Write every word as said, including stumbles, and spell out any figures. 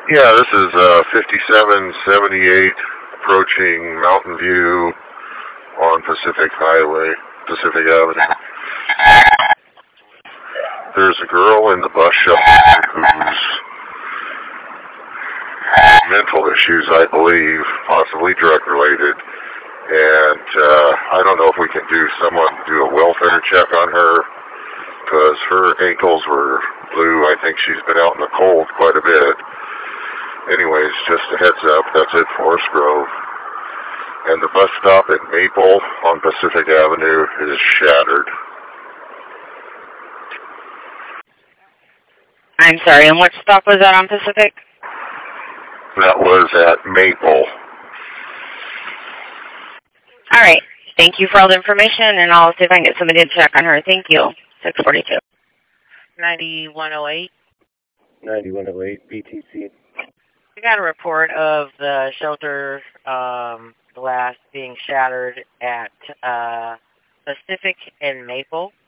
Yeah, this is uh, fifty-seven seventy-eight approaching Mountain View on Pacific Highway, Pacific Avenue. There's a girl in the bus shelter who's mental issues, I believe, possibly drug related. And uh, I don't know if we can do someone do a welfare check on her because her ankles were blue. I think she's been out in the cold quite a bit. Anyways, just a heads up, that's at Forest Grove. And the bus stop at Maple on Pacific Avenue is shattered. I'm sorry, and what stop was that on Pacific? That was at Maple. All right. Thank you for all the information, and I'll see if I can get somebody to check on her. Thank you. six forty-two. ninety-one oh eight. ninety-one oh eight, B T C. We got a report of the shelter um, glass being shattered at uh, Pacific and Maple.